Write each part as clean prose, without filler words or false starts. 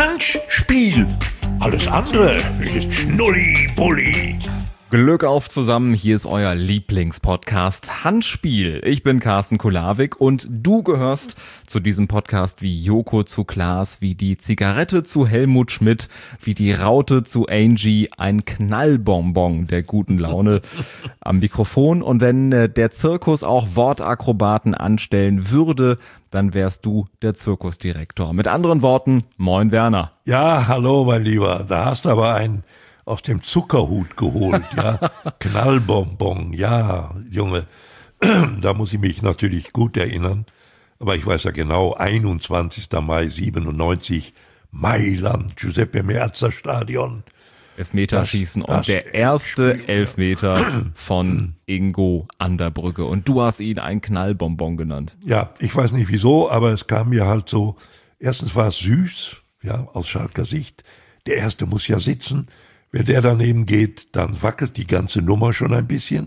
Handspiel. Alles andere ist Schnulli-Bulli. Glück auf zusammen, hier ist euer Lieblingspodcast Handspiel. Ich bin Carsten Kulawik und du gehörst zu diesem Podcast wie Joko zu Klaas, wie die Zigarette zu Helmut Schmidt, wie die Raute zu Angie, ein Knallbonbon der guten Laune am Mikrofon. Und wenn der Zirkus auch Wortakrobaten anstellen würde, dann wärst du der Zirkusdirektor. Mit anderen Worten, moin Werner. Ja, hallo mein Lieber, da hast du aber einen aus dem Zuckerhut geholt, ja. Knallbonbon, ja, Junge. Da muss ich mich natürlich gut erinnern. Aber ich weiß ja genau, 21. Mai 97, Mailand, Giuseppe Meazza Stadion. Elfmeterschießen und der erste Elfmeter von Ingo an der Brücke. Und du hast ihn einen Knallbonbon genannt. Ja, ich weiß nicht wieso, aber es kam mir halt so, erstens war es süß, ja, aus Schalker Sicht. Der erste muss ja sitzen. Wenn der daneben geht, dann wackelt die ganze Nummer schon ein bisschen.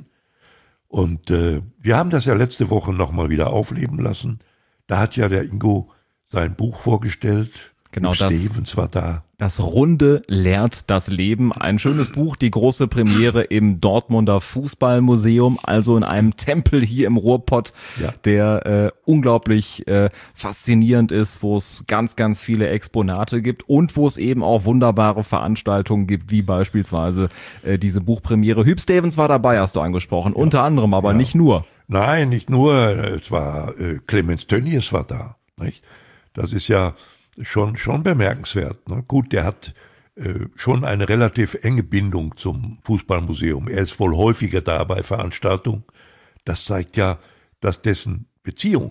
Und wir haben das ja letzte Woche nochmal wieder aufleben lassen. Da hat ja der Ingo sein Buch vorgestellt. Genau, Stevens war da. Das Runde lehrt das Leben. Ein schönes Buch, die große Premiere im Dortmunder Fußballmuseum, also in einem Tempel hier im Ruhrpott, ja, der unglaublich faszinierend ist, wo es ganz, ganz viele Exponate gibt und wo es eben auch wunderbare Veranstaltungen gibt, wie beispielsweise diese Buchpremiere. Hüb Stevens war dabei, hast du angesprochen, ja, unter anderem, aber ja, nicht nur. Nein, nicht nur, es war Clemens Tönnies war da, nicht? Das ist ja schon bemerkenswert. Ne? Gut, der hat schon eine relativ enge Bindung zum Fußballmuseum. Er ist wohl häufiger da bei Veranstaltungen. Das zeigt ja, dass dessen Beziehung,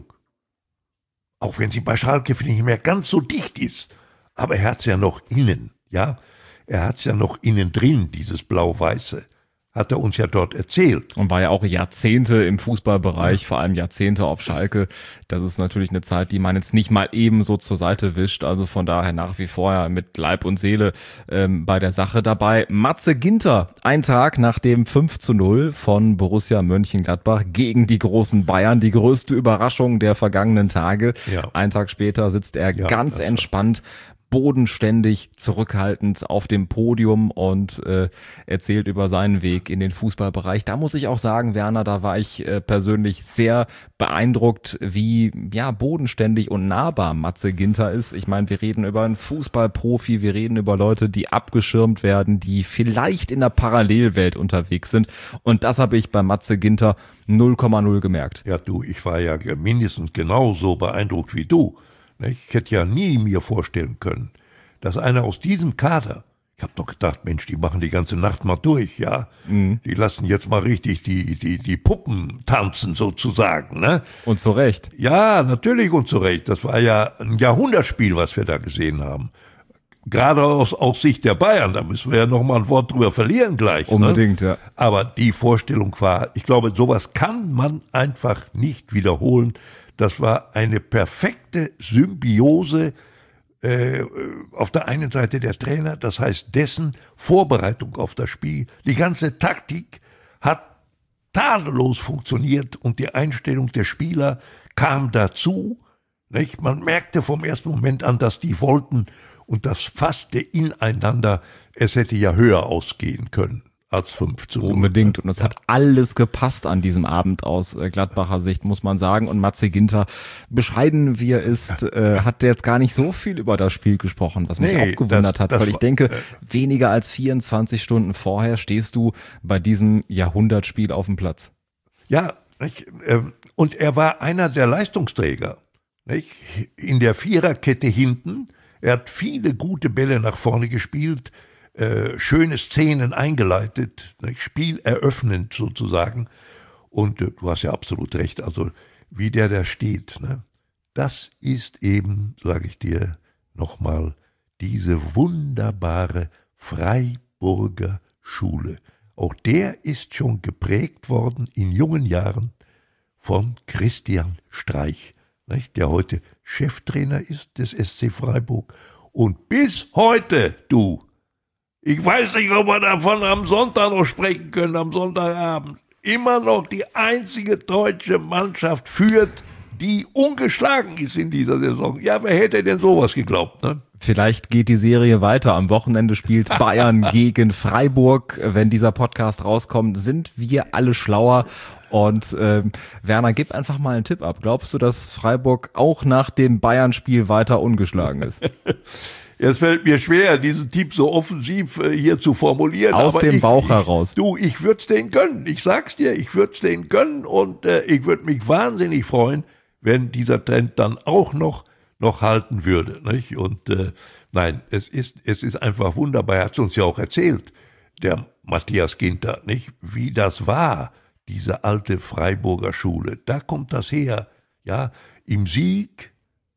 auch wenn sie bei Schalke nicht mehr ganz so dicht ist, aber er hat es ja noch innen, ja. Er hat es ja noch innen drin, dieses Blau-Weiße. Hat er uns ja dort erzählt. Und war ja auch Jahrzehnte im Fußballbereich, ja, vor allem Jahrzehnte auf Schalke. Das ist natürlich eine Zeit, die man jetzt nicht mal eben so zur Seite wischt. Also von daher nach wie vor ja mit Leib und Seele bei der Sache dabei. Matze Ginter, ein Tag nach dem 5:0 von Borussia Mönchengladbach gegen die großen Bayern. Die größte Überraschung der vergangenen Tage. Ja. Ein Tag später sitzt er ganz entspannt, bodenständig, zurückhaltend auf dem Podium und erzählt über seinen Weg in den Fußballbereich. Da muss ich auch sagen, Werner, da war ich persönlich sehr beeindruckt, wie bodenständig und nahbar Matze Ginter ist. Ich meine, wir reden über einen Fußballprofi, wir reden über Leute, die abgeschirmt werden, die vielleicht in der Parallelwelt unterwegs sind. Und das habe ich bei Matze Ginter 0,0 gemerkt. Ja, du, ich war ja mindestens genauso beeindruckt wie du. Ich hätte ja nie mir vorstellen können, dass einer aus diesem Kader, ich habe doch gedacht, Mensch, die machen die ganze Nacht mal durch, ja. Mhm. Die lassen jetzt mal richtig die Puppen tanzen sozusagen, ne? Und zu Recht. Ja, natürlich und zu Recht. Das war ja ein Jahrhundertspiel, was wir da gesehen haben. Gerade aus Sicht der Bayern, da müssen wir ja noch mal ein Wort drüber verlieren gleich. Unbedingt, ne? Ja. Aber die Vorstellung war, ich glaube, sowas kann man einfach nicht wiederholen. Das war eine perfekte Symbiose auf der einen Seite der Trainer, das heißt dessen Vorbereitung auf das Spiel. Die ganze Taktik hat tadellos funktioniert und die Einstellung der Spieler kam dazu. Nicht? Man merkte vom ersten Moment an, dass die wollten und das fasste ineinander. Es hätte ja höher ausgehen können als 5:0. Unbedingt. Und es hat alles gepasst an diesem Abend aus Gladbacher Sicht, muss man sagen. Und Matze Ginter, bescheiden wie er ist, hat jetzt gar nicht so viel über das Spiel gesprochen, was mich auch gewundert hat. Weil ich denke, weniger als 24 Stunden vorher stehst du bei diesem Jahrhundertspiel auf dem Platz. Ja, und er war einer der Leistungsträger. Nicht? In der Viererkette hinten. Er hat viele gute Bälle nach vorne gespielt. Schöne Szenen eingeleitet, spieleröffnend sozusagen. Und du hast ja absolut recht, also wie der da steht, ne? Das ist eben, sage ich dir nochmal, diese wunderbare Freiburger Schule. Auch der ist schon geprägt worden in jungen Jahren von Christian Streich, nicht? Der heute Cheftrainer ist des SC Freiburg. Und bis heute, du, ich weiß nicht, ob wir davon am Sonntag noch sprechen können, am Sonntagabend, immer noch die einzige deutsche Mannschaft führt, die ungeschlagen ist in dieser Saison. Ja, wer hätte denn sowas geglaubt, ne? Vielleicht geht die Serie weiter. Am Wochenende spielt Bayern gegen Freiburg. Wenn dieser Podcast rauskommt, sind wir alle schlauer. Und Werner, gib einfach mal einen Tipp ab. Glaubst du, dass Freiburg auch nach dem Bayern-Spiel weiter ungeschlagen ist? Es fällt mir schwer, diesen Tipp so offensiv hier zu formulieren. Aus dem Bauch heraus. Ich würde es denen gönnen. Ich sag's dir, ich würde es denen gönnen und ich würde mich wahnsinnig freuen, wenn dieser Trend dann auch noch halten würde. Nicht? Und nein, es ist einfach wunderbar. Er hat es uns ja auch erzählt, der Matthias Ginter, nicht? Wie das war, diese alte Freiburger Schule. Da kommt das her. Ja, im Sieg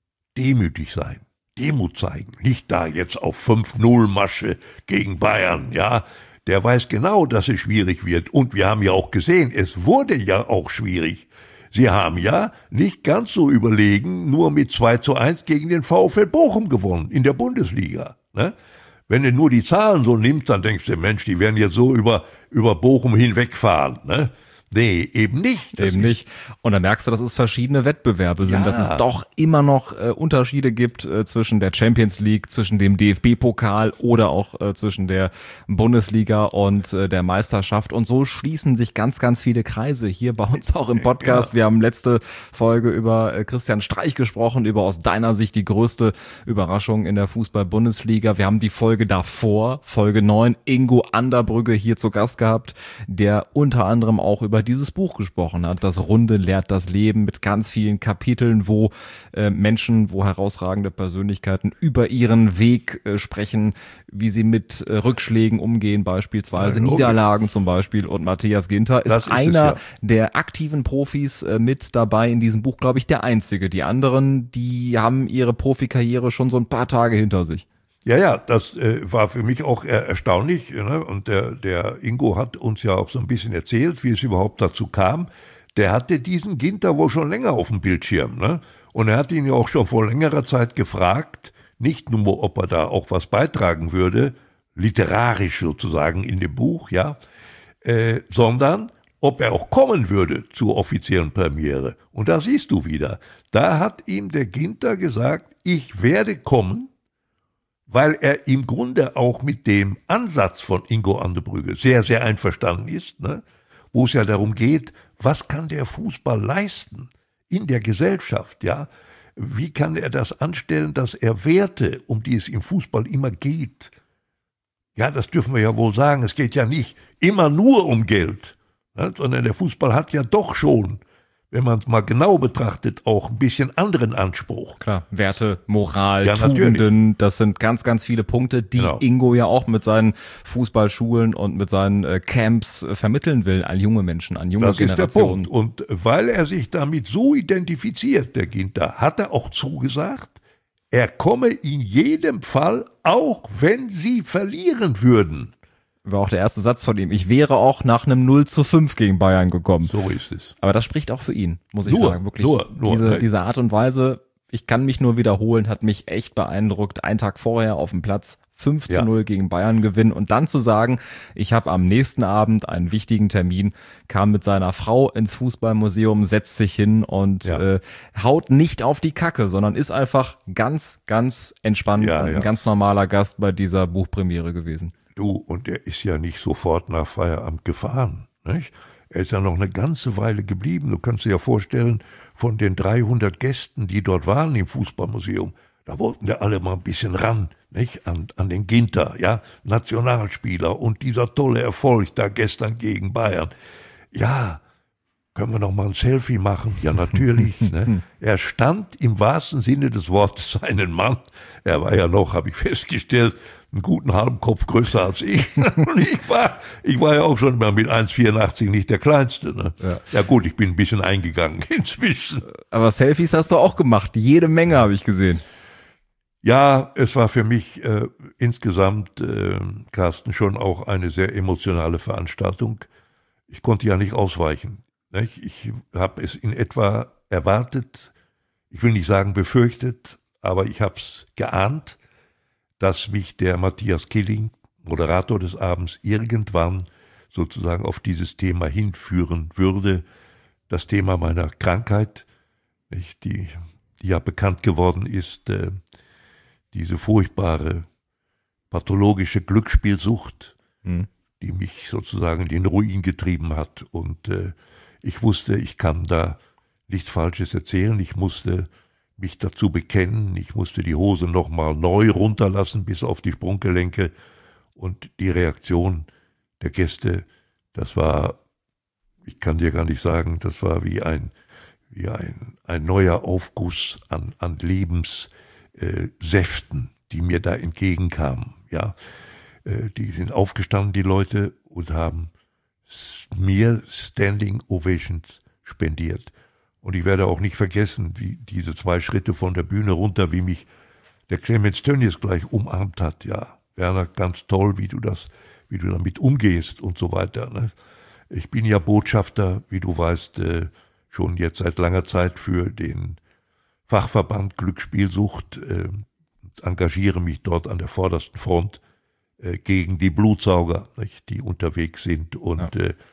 demütig sein. Demut zeigen, nicht da jetzt auf 5-0 Masche gegen Bayern, ja. Der weiß genau, dass es schwierig wird. Und wir haben ja auch gesehen, es wurde ja auch schwierig. Sie haben ja nicht ganz so überlegen, nur mit 2:1 gegen den VfL Bochum gewonnen in der Bundesliga. Ne? Wenn du nur die Zahlen so nimmst, dann denkst du, Mensch, die werden jetzt so über Bochum hinwegfahren, ne? Nee, eben nicht. Eben nicht. Und dann merkst du, dass es verschiedene Wettbewerbe sind, dass es doch immer noch Unterschiede gibt zwischen der Champions League, zwischen dem DFB-Pokal oder auch zwischen der Bundesliga und der Meisterschaft. Und so schließen sich ganz, ganz viele Kreise hier bei uns auch im Podcast. Ja. Wir haben letzte Folge über Christian Streich gesprochen, über aus deiner Sicht die größte Überraschung in der Fußball-Bundesliga. Wir haben die Folge davor, Folge 9, Ingo Anderbrügge hier zu Gast gehabt, der unter anderem auch über dieses Buch gesprochen hat. Das Runde lehrt das Leben, mit ganz vielen Kapiteln, wo Menschen, wo herausragende Persönlichkeiten über ihren Weg sprechen, wie sie mit Rückschlägen umgehen, beispielsweise Niederlagen zum Beispiel. Und Matthias Ginter ist einer der aktiven Profis mit dabei in diesem Buch, glaube ich, der einzige. Die anderen, die haben ihre Profikarriere schon so ein paar Tage hinter sich. Ja, das war für mich auch erstaunlich. Ne? Und der Ingo hat uns ja auch so ein bisschen erzählt, wie es überhaupt dazu kam. Der hatte diesen Ginter wohl schon länger auf dem Bildschirm. Ne? Und er hat ihn ja auch schon vor längerer Zeit gefragt, nicht nur, ob er da auch was beitragen würde, literarisch sozusagen in dem Buch, ja, sondern ob er auch kommen würde zur offiziellen Premiere. Und da siehst du wieder, da hat ihm der Ginter gesagt, ich werde kommen, weil er im Grunde auch mit dem Ansatz von Ingo Anderbrügge sehr, sehr einverstanden ist, ne? Wo es ja darum geht, was kann der Fußball leisten in der Gesellschaft, ja? Wie kann er das anstellen, dass er Werte, um die es im Fußball immer geht, ja, das dürfen wir ja wohl sagen, es geht ja nicht immer nur um Geld, ne? Sondern der Fußball hat ja doch schon, wenn man es mal genau betrachtet, auch ein bisschen anderen Anspruch. Klar, Werte, Moral, Tugenden, natürlich. Das sind ganz, ganz viele Punkte, die Ingo ja auch mit seinen Fußballschulen und mit seinen Camps vermitteln will an junge Menschen, an junge Generationen. Das ist der Punkt. Und weil er sich damit so identifiziert, der Ginter, hat er auch zugesagt, er komme in jedem Fall, auch wenn sie verlieren würden. War auch der erste Satz von ihm. Ich wäre auch nach einem 0:5 gegen Bayern gekommen. So ist es. Aber das spricht auch für ihn, muss ich sagen. Wirklich. Diese Art und Weise, ich kann mich nur wiederholen, hat mich echt beeindruckt. Einen Tag vorher auf dem Platz 5:0 gegen Bayern gewinnen und dann zu sagen, ich habe am nächsten Abend einen wichtigen Termin, kam mit seiner Frau ins Fußballmuseum, setzt sich hin und haut nicht auf die Kacke, sondern ist einfach ganz, ganz entspannt und ein ganz normaler Gast bei dieser Buchpremiere gewesen. Und er ist ja nicht sofort nach Feierabend gefahren. Nicht? Er ist ja noch eine ganze Weile geblieben. Du kannst dir ja vorstellen, von den 300 Gästen, die dort waren im Fußballmuseum, da wollten ja alle mal ein bisschen ran, nicht? An den Ginter, ja, Nationalspieler und dieser tolle Erfolg da gestern gegen Bayern. Ja, können wir noch mal ein Selfie machen? Ja, natürlich. Ne? Er stand im wahrsten Sinne des Wortes seinen Mann. Er war ja noch, habe ich festgestellt, einen guten halben Kopf größer als ich. Und ich war ja auch schon mal mit 1,84 nicht der Kleinste. Ne? Ja gut, ich bin ein bisschen eingegangen inzwischen. Aber Selfies hast du auch gemacht. Jede Menge habe ich gesehen. Ja, es war für mich insgesamt, Carsten, schon auch eine sehr emotionale Veranstaltung. Ich konnte ja nicht ausweichen. Nicht? Ich habe es in etwa erwartet, ich will nicht sagen befürchtet, aber ich habe es geahnt, dass mich der Matthias Killing, Moderator des Abends, irgendwann sozusagen auf dieses Thema hinführen würde. Das Thema meiner Krankheit, die ja bekannt geworden ist, diese furchtbare pathologische Glücksspielsucht, die mich sozusagen in den Ruin getrieben hat. Und ich wusste, ich kann da nichts Falsches erzählen. Ich musste mich dazu bekennen. Ich musste die Hose nochmal neu runterlassen bis auf die Sprunggelenke. Und die Reaktion der Gäste, das war, ich kann dir gar nicht sagen, das war wie ein neuer Aufguss an Lebenssäften, die mir da entgegenkamen. Ja, die sind aufgestanden, die Leute, und haben mir Standing Ovations spendiert. Und ich werde auch nicht vergessen, wie diese 2 Schritte von der Bühne runter, wie mich der Clemens Tönnies gleich umarmt hat. Ja, Werner, ganz toll, wie du damit umgehst und so weiter. Ne? Ich bin ja Botschafter, wie du weißt, schon jetzt seit langer Zeit für den Fachverband Glücksspielsucht, engagiere mich dort an der vordersten Front gegen die Blutsauger, nicht, die unterwegs sind und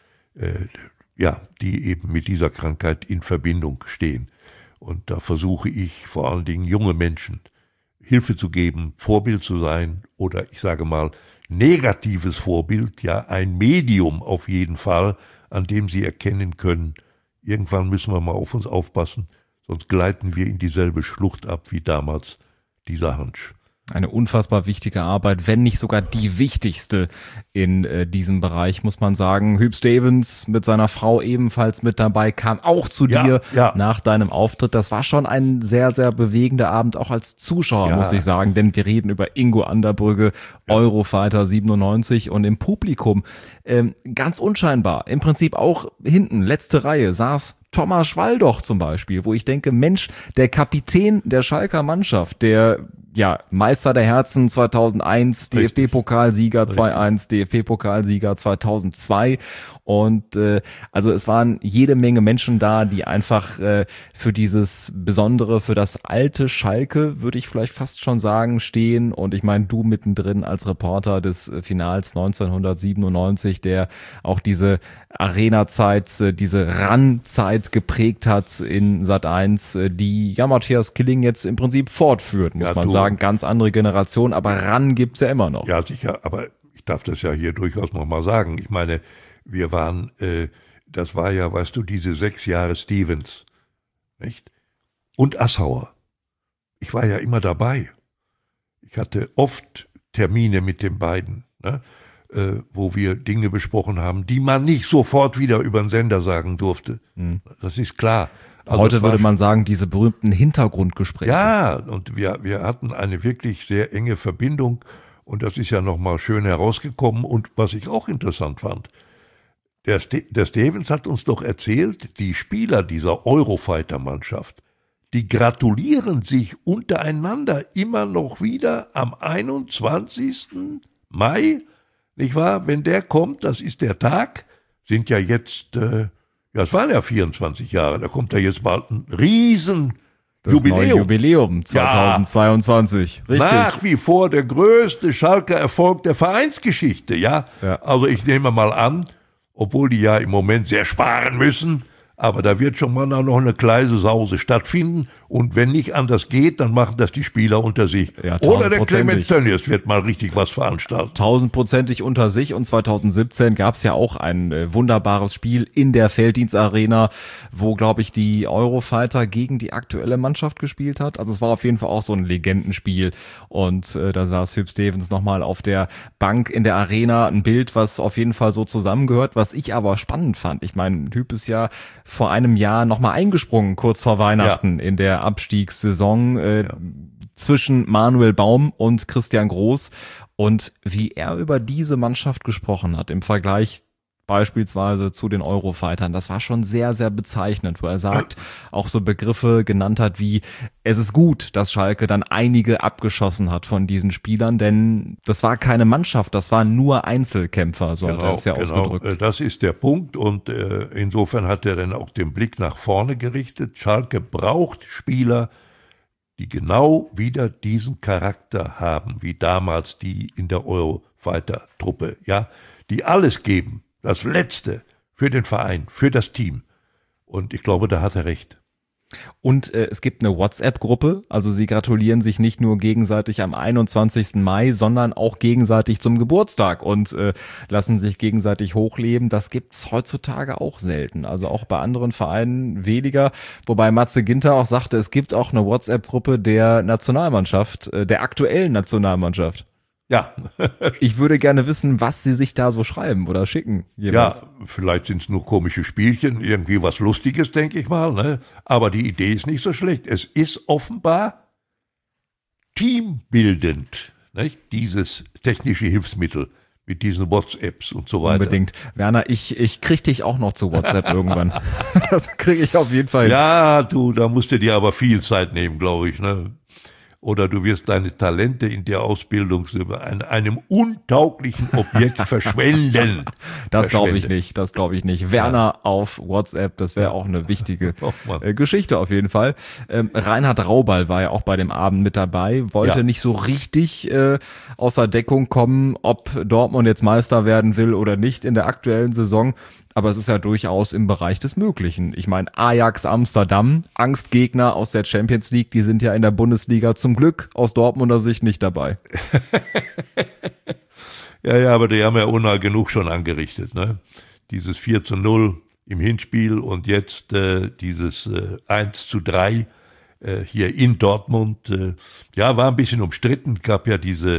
die eben mit dieser Krankheit in Verbindung stehen. Und da versuche ich vor allen Dingen junge Menschen Hilfe zu geben, Vorbild zu sein oder ich sage mal negatives Vorbild, ja ein Medium auf jeden Fall, an dem sie erkennen können, irgendwann müssen wir mal auf uns aufpassen, sonst gleiten wir in dieselbe Schlucht ab wie damals dieser Hansch. Eine unfassbar wichtige Arbeit, wenn nicht sogar die wichtigste in diesem Bereich, muss man sagen. Hüb Stevens mit seiner Frau ebenfalls mit dabei, kam auch zu dir nach deinem Auftritt. Das war schon ein sehr, sehr bewegender Abend, auch als Zuschauer, muss ich sagen. Denn wir reden über Ingo Anderbrügge, Eurofighter 97 und im Publikum, ganz unscheinbar, im Prinzip auch hinten, letzte Reihe, saß Thomas Schwaldoch zum Beispiel, wo ich denke, Mensch, der Kapitän der Schalker Mannschaft, der Meister der Herzen 2001, DFB-Pokalsieger 2-1, DFB-Pokalsieger 2002 und also es waren jede Menge Menschen da, die einfach für dieses Besondere, für das alte Schalke, würde ich vielleicht fast schon sagen, stehen und ich meine, du mittendrin als Reporter des Finals 1997, der auch diese Arena-Zeit, diese RAN-Zeit geprägt hat in Sat.1, die Matthias Killing jetzt im Prinzip fortführt, muss man sagen. Ganz andere Generation, aber RAN gibt's ja immer noch. Ja, sicher, aber ich darf das ja hier durchaus noch mal sagen. Ich meine, wir waren, das war ja, weißt du, diese 6 Jahre Stevens, nicht? Und Assauer. Ich war ja immer dabei. Ich hatte oft Termine mit den beiden, ne? Wo wir Dinge besprochen haben, die man nicht sofort wieder über den Sender sagen durfte. Das ist klar. Also heute würde man sagen, diese berühmten Hintergrundgespräche. Ja, und wir hatten eine wirklich sehr enge Verbindung und das ist ja nochmal schön herausgekommen. Und was ich auch interessant fand, der Stevens hat uns doch erzählt, die Spieler dieser Eurofighter-Mannschaft, die gratulieren sich untereinander immer noch wieder am 21. Mai, nicht wahr? Wenn der kommt, das ist der Tag, sind ja jetzt... es waren ja 24 Jahre, da kommt ja jetzt bald ein Jubiläum. Neue Jubiläum 2022, richtig. Nach wie vor der größte Schalker Erfolg der Vereinsgeschichte, ja. Also ich nehme mal an, obwohl die ja im Moment sehr sparen müssen, aber da wird schon mal noch eine kleine Sause stattfinden und wenn nicht anders geht, dann machen das die Spieler unter sich. Ja, oder der Clemens Tönnies wird mal richtig was veranstalten. 1000%ig unter sich und 2017 gab es ja auch ein wunderbares Spiel in der Felddienstarena, wo, glaube ich, die Eurofighter gegen die aktuelle Mannschaft gespielt hat. Also es war auf jeden Fall auch so ein Legendenspiel und da saß Hüb Stevens nochmal auf der Bank in der Arena, ein Bild, was auf jeden Fall so zusammengehört, was ich aber spannend fand. Ich meine, Hüb ist ja vor einem Jahr nochmal eingesprungen, kurz vor Weihnachten in der Abstiegssaison zwischen Manuel Baum und Christian Groß und wie er über diese Mannschaft gesprochen hat im Vergleich beispielsweise zu den Eurofightern, das war schon sehr, sehr bezeichnend, wo er sagt, auch so Begriffe genannt hat wie, es ist gut, dass Schalke dann einige abgeschossen hat von diesen Spielern, denn das war keine Mannschaft, das waren nur Einzelkämpfer, so hat er es ja ausgedrückt. Das ist der Punkt und insofern hat er dann auch den Blick nach vorne gerichtet. Schalke braucht Spieler, die genau wieder diesen Charakter haben, wie damals die in der Eurofighter-Truppe, ja, die alles geben. Das Letzte für den Verein, für das Team. Und ich glaube, da hat er recht. Und es gibt eine WhatsApp-Gruppe, also sie gratulieren sich nicht nur gegenseitig am 21. Mai, sondern auch gegenseitig zum Geburtstag und lassen sich gegenseitig hochleben. Das gibt's heutzutage auch selten, also auch bei anderen Vereinen weniger. Wobei Matze Ginter auch sagte, es gibt auch eine WhatsApp-Gruppe der Nationalmannschaft, der aktuellen Nationalmannschaft. Ja. Ich würde gerne wissen, was sie sich da so schreiben oder schicken. Jeweils. Ja, vielleicht sind es nur komische Spielchen, irgendwie was Lustiges, denke ich mal. Ne? Aber die Idee ist nicht so schlecht. Es ist offenbar teambildend, nicht? Dieses technische Hilfsmittel mit diesen WhatsApps und so weiter. Unbedingt. Werner, ich krieg dich auch noch zu WhatsApp irgendwann. Das kriege ich auf jeden Fall hin. Ja, da musst du dir aber viel Zeit nehmen, glaube ich. Ne? Oder du wirst deine Talente in der Ausbildung an einem untauglichen Objekt verschwenden. Das glaube ich nicht. Werner auf WhatsApp, das wäre auch eine wichtige Geschichte auf jeden Fall. Reinhard Raubal war ja auch bei dem Abend mit dabei, wollte nicht so richtig außer Deckung kommen, ob Dortmund jetzt Meister werden will oder nicht in der aktuellen Saison. Aber es ist ja durchaus im Bereich des Möglichen. Ich meine, Ajax Amsterdam, Angstgegner aus der Champions League, die sind ja in der Bundesliga zum Glück aus Dortmunder Sicht nicht dabei. Ja, aber die haben ja unheimlich genug schon angerichtet. Ne? Dieses 4:0 im Hinspiel und jetzt dieses 1:3 hier in Dortmund. War ein bisschen umstritten. Gab ja diese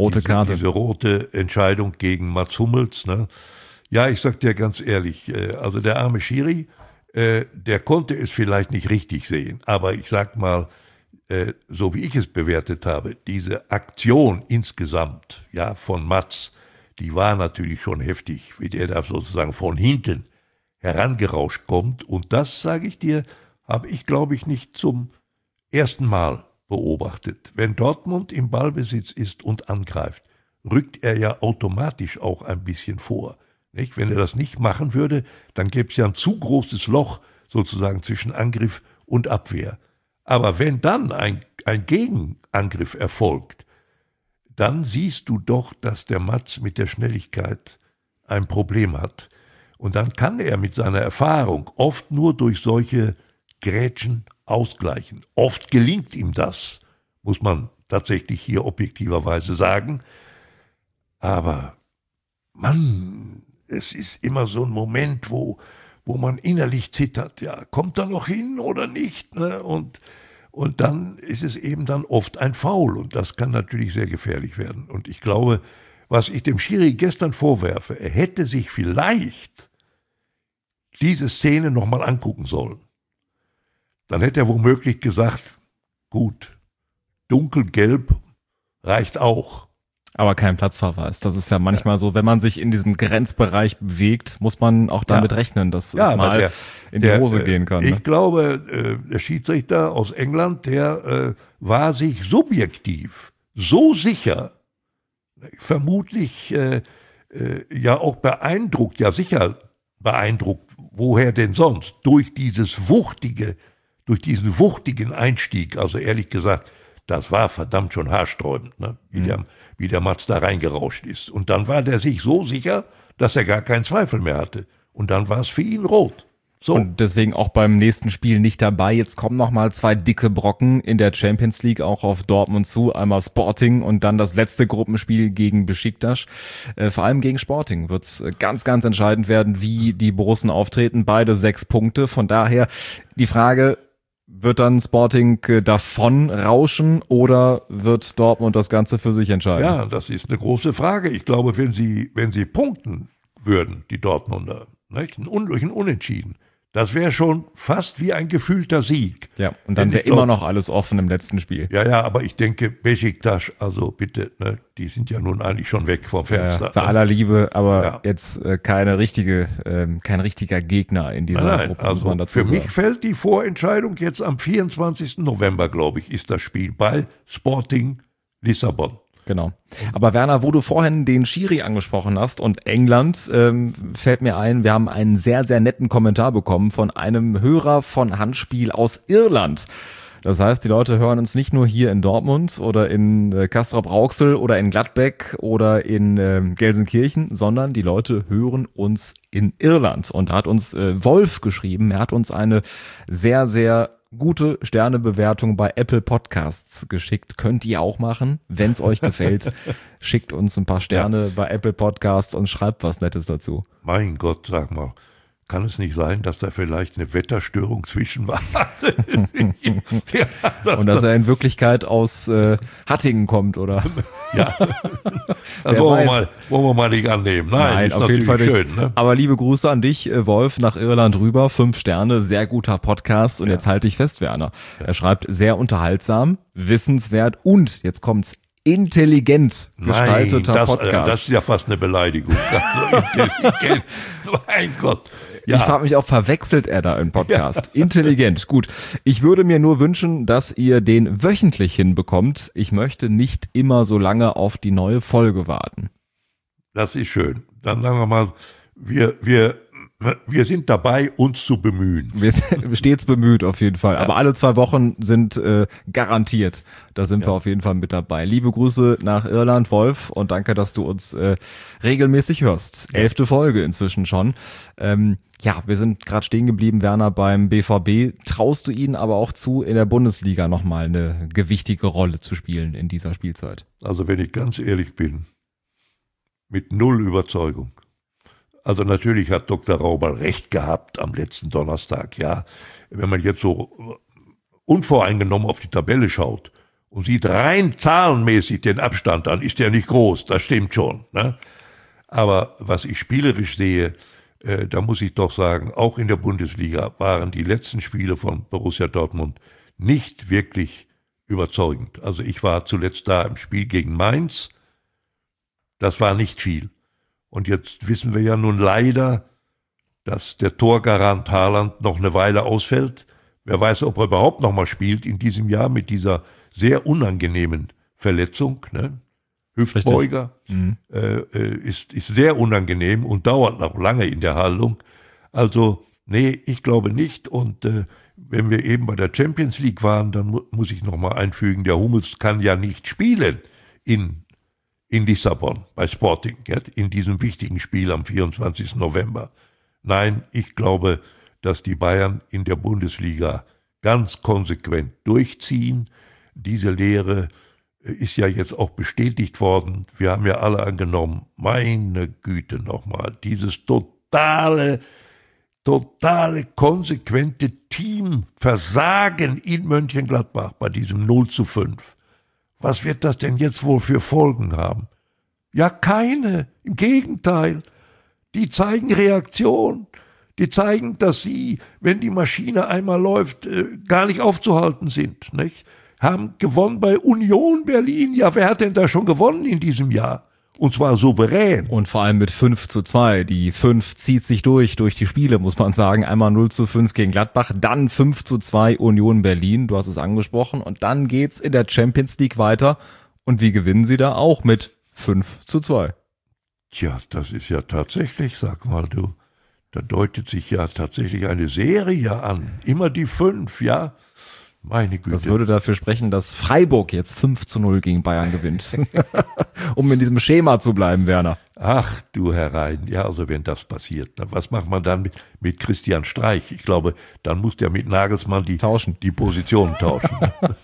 rote Entscheidung gegen Mats Hummels, ne? Ja, ich sag dir ganz ehrlich, also der arme Schiri, der konnte es vielleicht nicht richtig sehen, aber ich sag mal, so wie ich es bewertet habe, diese Aktion insgesamt, ja, von Mats, die war natürlich schon heftig, wie der da sozusagen von hinten herangerauscht kommt. Und das, sage ich dir, habe ich, glaube ich, nicht zum ersten Mal beobachtet. Wenn Dortmund im Ballbesitz ist und angreift, rückt er ja automatisch auch ein bisschen vor. Nicht? Wenn er das nicht machen würde, dann gäbe es ja ein zu großes Loch sozusagen zwischen Angriff und Abwehr. Aber wenn dann ein Gegenangriff erfolgt, dann siehst du doch, dass der Mats mit der Schnelligkeit ein Problem hat. Und dann kann er mit seiner Erfahrung oft nur durch solche Grätschen ausgleichen. Oft gelingt ihm das, muss man tatsächlich hier objektiverweise sagen. Aber Mann, es ist immer so ein Moment, wo man innerlich zittert. Ja, kommt er noch hin oder nicht? Ne? Und dann ist es eben dann oft ein Foul. Und das kann natürlich sehr gefährlich werden. Und ich glaube, was ich dem Schiri gestern vorwerfe, er hätte sich vielleicht diese Szene nochmal angucken sollen. Dann hätte er womöglich gesagt, gut, dunkelgelb reicht auch. Aber kein Platzverweis. Das ist ja manchmal so, wenn man sich in diesem Grenzbereich bewegt, muss man auch damit rechnen, dass es mal in die Hose gehen kann. Ich glaube, der Schiedsrichter aus England, der war sich subjektiv so sicher, vermutlich auch beeindruckt, ja sicher beeindruckt, woher denn sonst? Durch diesen wuchtigen Einstieg, also ehrlich gesagt, das war verdammt schon haarsträubend, ne? Wie der Mats da reingerauscht ist. Und dann war der sich so sicher, dass er gar keinen Zweifel mehr hatte. Und dann war es für ihn rot. So. Und deswegen auch beim nächsten Spiel nicht dabei. Jetzt kommen nochmal 2 dicke Brocken in der Champions League auch auf Dortmund zu. Einmal Sporting und dann das letzte Gruppenspiel gegen Besiktas. Vor allem gegen Sporting wird es ganz, ganz entscheidend werden, wie die Borussen auftreten. Beide 6 Punkte. Von daher die Frage, wird dann Sporting davon rauschen oder wird Dortmund das Ganze für sich entscheiden? Ja, das ist eine große Frage. Ich glaube, wenn sie punkten würden, die Dortmunder, durch ein Unentschieden, das wäre schon fast wie ein gefühlter Sieg. Ja, und dann wäre immer noch alles offen im letzten Spiel. Ja, aber ich denke, Besiktas, also bitte, ne, die sind ja nun eigentlich schon weg vom Fenster. Ja, bei aller Liebe, aber jetzt kein richtiger Gegner in dieser Gruppe, also muss man dazu sagen. Für mich fällt die Vorentscheidung jetzt am 24. November, glaube ich, ist das Spiel bei Sporting Lissabon. Genau. Aber Werner, wo du vorhin den Schiri angesprochen hast und England, fällt mir ein, wir haben einen sehr, sehr netten Kommentar bekommen von einem Hörer von Handspiel aus Irland. Das heißt, die Leute hören uns nicht nur hier in Dortmund oder in Castrop-Rauxel oder in Gladbeck oder in Gelsenkirchen, sondern die Leute hören uns in Irland. Und da hat uns Wolf geschrieben, er hat uns eine sehr, sehr gute Sternebewertung bei Apple Podcasts geschickt. Könnt ihr auch machen, wenn es euch gefällt. Schickt uns ein paar Sterne bei Apple Podcasts und schreibt was Nettes dazu. Mein Gott, sag mal, kann es nicht sein, dass da vielleicht eine Wetterstörung zwischen war? Und dass er in Wirklichkeit aus Hattingen kommt, oder? Ja, das wollen wir mal nicht annehmen. Nein, ist auf jeden Fall schön. Ne? Aber liebe Grüße an dich, Wolf, nach Irland rüber. 5 Sterne, sehr guter Podcast. Und jetzt halte ich fest, Werner. Er schreibt, sehr unterhaltsam, wissenswert und, jetzt kommt's, intelligent gestalteter Podcast. Das ist ja fast eine Beleidigung. Also intelligent, mein Gott. Ja. Ich frage mich auch, verwechselt er da im Podcast? Ja. Intelligent, gut. Ich würde mir nur wünschen, dass ihr den wöchentlich hinbekommt. Ich möchte nicht immer so lange auf die neue Folge warten. Das ist schön. Dann sagen wir mal, wir sind dabei, uns zu bemühen. Wir sind stets bemüht auf jeden Fall. Ja. Aber alle 2 Wochen sind garantiert. Da sind wir auf jeden Fall mit dabei. Liebe Grüße nach Irland, Wolf. Und danke, dass du uns regelmäßig hörst. 11. Folge inzwischen schon. Ja, wir sind gerade stehen geblieben, Werner, beim BVB. Traust du ihnen aber auch zu, in der Bundesliga nochmal eine gewichtige Rolle zu spielen in dieser Spielzeit? Also wenn ich ganz ehrlich bin, mit 0 Überzeugung. Also natürlich hat Dr. Rauber recht gehabt am letzten Donnerstag, ja. Wenn man jetzt so unvoreingenommen auf die Tabelle schaut und sieht rein zahlenmäßig den Abstand an, ist der nicht groß, das stimmt schon. Ne? Aber was ich spielerisch sehe, da muss ich doch sagen, auch in der Bundesliga waren die letzten Spiele von Borussia Dortmund nicht wirklich überzeugend. Also ich war zuletzt da im Spiel gegen Mainz, das war nicht viel. Und jetzt wissen wir ja nun leider, dass der Torgarant Haaland noch eine Weile ausfällt. Wer weiß, ob er überhaupt noch mal spielt in diesem Jahr mit dieser sehr unangenehmen Verletzung. Ne? Hüftbeuger ist sehr unangenehm und dauert noch lange in der Heilung. Also, nee, ich glaube nicht. Und wenn wir eben bei der Champions League waren, dann muss ich noch mal einfügen, der Hummels kann ja nicht spielen in Lissabon bei Sporting, in diesem wichtigen Spiel am 24. November. Nein, ich glaube, dass die Bayern in der Bundesliga ganz konsequent durchziehen. Diese Lehre ist ja jetzt auch bestätigt worden. Wir haben ja alle angenommen, meine Güte nochmal, dieses totale konsequente Teamversagen in Mönchengladbach bei diesem 0:5. Was wird das denn jetzt wohl für Folgen haben? Ja, keine. Im Gegenteil. Die zeigen Reaktion. Die zeigen, dass sie, wenn die Maschine einmal läuft, gar nicht aufzuhalten sind. Nicht? Haben gewonnen bei Union Berlin. Ja, wer hat denn da schon gewonnen in diesem Jahr? Und zwar souverän. Und vor allem mit 5:2. Die 5 zieht sich durch die Spiele, muss man sagen. Einmal 0:5 gegen Gladbach, dann 5:2 Union Berlin. Du hast es angesprochen. Und dann geht's in der Champions League weiter. Und wie gewinnen sie da? Auch mit 5:2. Tja, das ist ja tatsächlich, sag mal du, da deutet sich ja tatsächlich eine Serie an. Immer die 5, ja. Meine Güte. Das würde dafür sprechen, dass Freiburg jetzt 5:0 gegen Bayern gewinnt. Um in diesem Schema zu bleiben, Werner. Ach du Herein, ja, also wenn das passiert, was macht man dann mit Christian Streich? Ich glaube, dann muss der mit Nagelsmann die Positionen tauschen.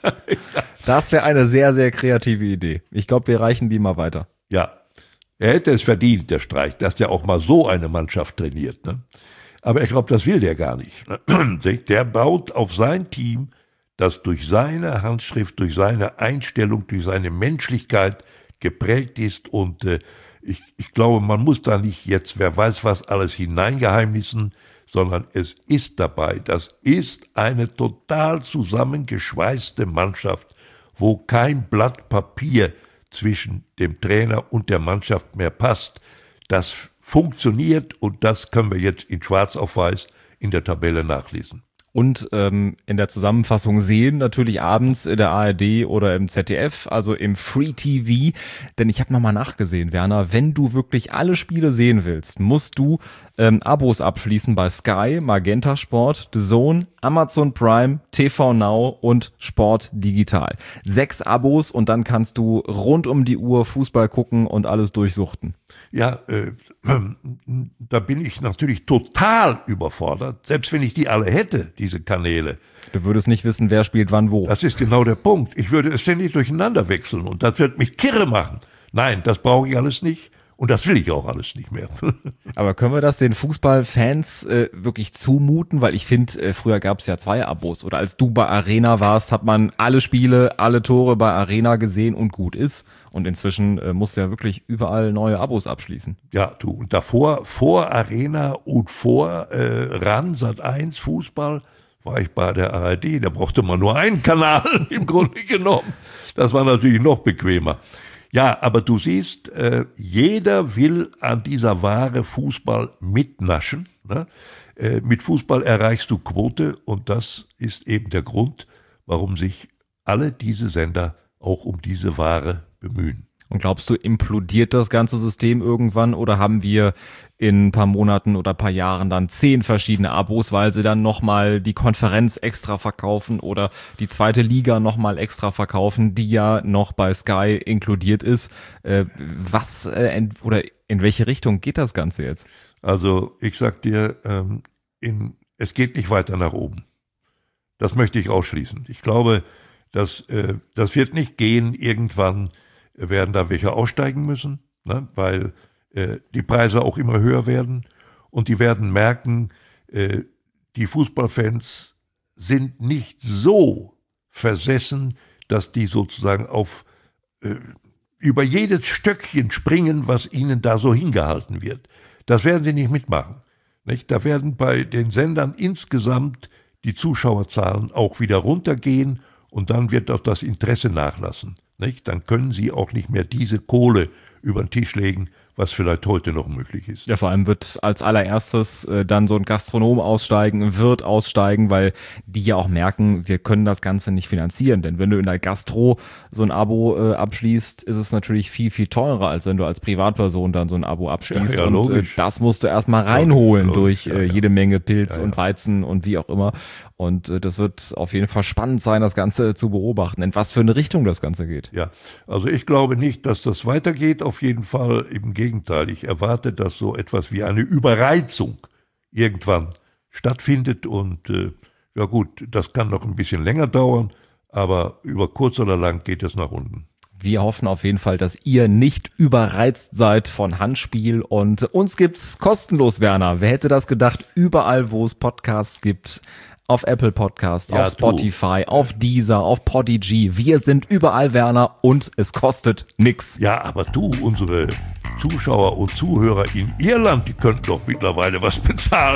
Das wäre eine sehr, sehr kreative Idee. Ich glaube, wir reichen die mal weiter. Ja, er hätte es verdient, der Streich, dass der auch mal so eine Mannschaft trainiert. Ne? Aber ich glaube, das will der gar nicht. Ne? Der baut auf sein Team, das durch seine Handschrift, durch seine Einstellung, durch seine Menschlichkeit geprägt ist. Und ich glaube, man muss da nicht jetzt, wer weiß was, alles hineingeheimnissen, sondern es ist dabei. Das ist eine total zusammengeschweißte Mannschaft, wo kein Blatt Papier zwischen dem Trainer und der Mannschaft mehr passt. Das funktioniert und das können wir jetzt in Schwarz auf Weiß in der Tabelle nachlesen. Und in der Zusammenfassung sehen, natürlich abends in der ARD oder im ZDF, also im Free TV. Denn ich habe nochmal nachgesehen, Werner, wenn du wirklich alle Spiele sehen willst, musst du Abos abschließen bei Sky, Magenta Sport, DAZN, Amazon Prime, TV Now und Sport Digital. 6 Abos und dann kannst du rund um die Uhr Fußball gucken und alles durchsuchten. Ja, da bin ich natürlich total überfordert, selbst wenn ich die alle hätte, diese Kanäle. Du würdest nicht wissen, wer spielt wann wo. Das ist genau der Punkt. Ich würde es ständig durcheinander wechseln und das wird mich kirre machen. Nein, das brauche ich alles nicht. Und das will ich auch alles nicht mehr. Aber können wir das den Fußballfans wirklich zumuten? Weil ich finde, früher gab es ja 2 Abos. Oder als du bei Arena warst, hat man alle Spiele, alle Tore bei Arena gesehen und gut ist. Und inzwischen musst du ja wirklich überall neue Abos abschließen. Ja, du, und davor, vor Arena und vor RAN, Sat.1 Fußball, war ich bei der ARD. Da brauchte man nur einen Kanal im Grunde genommen. Das war natürlich noch bequemer. Ja, aber du siehst, jeder will an dieser Ware Fußball mitnaschen. Ne? Mit Fußball erreichst du Quote und das ist eben der Grund, warum sich alle diese Sender auch um diese Ware bemühen. Und glaubst du, implodiert das ganze System irgendwann oder haben wir in ein paar Monaten oder ein paar Jahren dann 10 verschiedene Abos, weil sie dann nochmal die Konferenz extra verkaufen oder die zweite Liga nochmal extra verkaufen, die ja noch bei Sky inkludiert ist. Oder in welche Richtung geht das Ganze jetzt? Also ich sag dir, es geht nicht weiter nach oben. Das möchte ich ausschließen. Ich glaube, das wird nicht gehen. Irgendwann werden da welche aussteigen müssen, ne, weil die Preise auch immer höher werden und die werden merken, die Fußballfans sind nicht so versessen, dass die sozusagen über jedes Stöckchen springen, was ihnen da so hingehalten wird. Das werden sie nicht mitmachen. Nicht? Da werden bei den Sendern insgesamt die Zuschauerzahlen auch wieder runtergehen und dann wird auch das Interesse nachlassen. Nicht? Dann können sie auch nicht mehr diese Kohle über den Tisch legen, was vielleicht heute noch möglich ist. Ja, vor allem wird als allererstes dann so ein Gastronom aussteigen, ein Wirt aussteigen, weil die ja auch merken, wir können das Ganze nicht finanzieren. Denn wenn du in der Gastro so ein Abo abschließt, ist es natürlich viel, viel teurer, als wenn du als Privatperson dann so ein Abo abschließt. Ja, und das musst du erstmal reinholen durch jede Menge Pilz und Weizen und wie auch immer. Und das wird auf jeden Fall spannend sein, das Ganze zu beobachten, in was für eine Richtung das Ganze geht. Ja, also ich glaube nicht, dass das weitergeht, auf jeden Fall im Gegenteil. Ich erwarte, dass so etwas wie eine Überreizung irgendwann stattfindet und ja gut, das kann noch ein bisschen länger dauern, aber über kurz oder lang geht es nach unten. Wir hoffen auf jeden Fall, dass ihr nicht überreizt seid von Handspiel und uns gibt's kostenlos, Werner. Wer hätte das gedacht? Überall, wo es Podcasts gibt, auf Apple Podcasts, auf Spotify, auf Deezer, auf Podigy. Wir sind überall, Werner, und es kostet nix. Ja, aber du, unsere Zuschauer und Zuhörer in Irland, die könnten doch mittlerweile was bezahlen.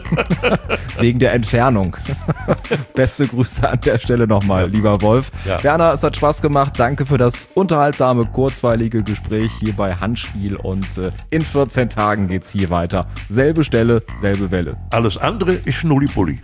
Wegen der Entfernung. Beste Grüße an der Stelle nochmal, lieber Wolf. Ja. Werner, es hat Spaß gemacht. Danke für das unterhaltsame, kurzweilige Gespräch hier bei Handspiel. Und in 14 Tagen geht's hier weiter. Selbe Stelle, selbe Welle. Alles andere ist Schnullipulli.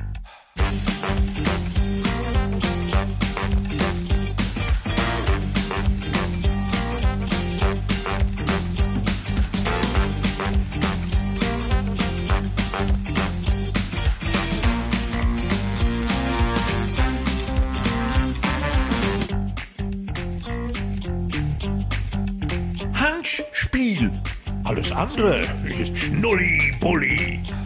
Handspiel. Alles andere ist Schnulli-Bulli.